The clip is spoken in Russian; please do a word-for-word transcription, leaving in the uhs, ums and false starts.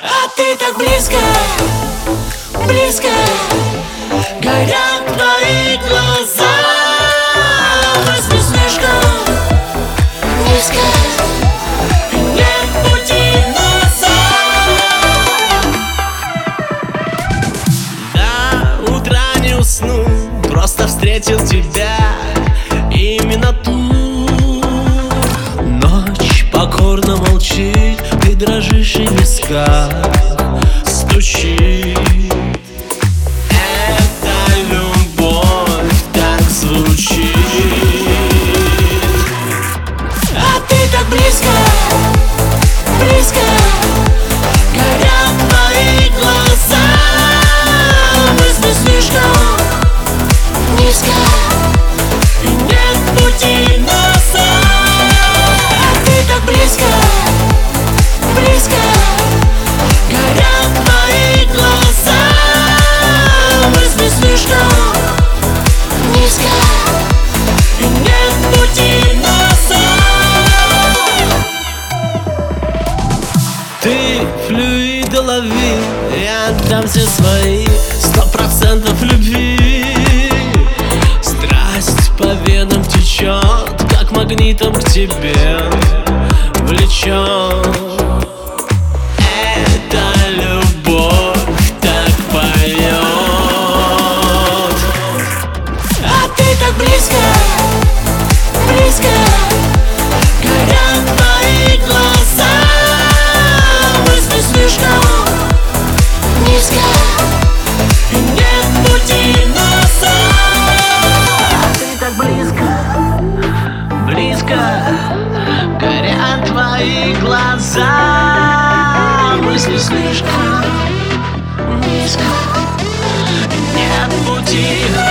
А ты так близко, близко, горят твои глаза. Возьми слишком низко, и нет пути назад. До утра не усну, просто встретил тебя, именно ту. Ночь покорно молчит, ты дрожишь и в висках стучит. Это любовь так звучит. А ты так близко, близко, горят твои глаза. Мысли слишком низко, и нет пути назад. А ты так близко, близко, горят твои глаза. Мысли слишком низко, и нет пути назад. Ты флюиды лови, я отдам все свои сто процентов любви. Страсть по венам течет, как магнитом к тебе влечет. Эта любовь так поет. А ты так близко, близко, горят твои глаза. Мысли слишком низко, и нет пути назад. А ты так близко, Близко горят твои глаза. Мысли слишком низко, нет пути.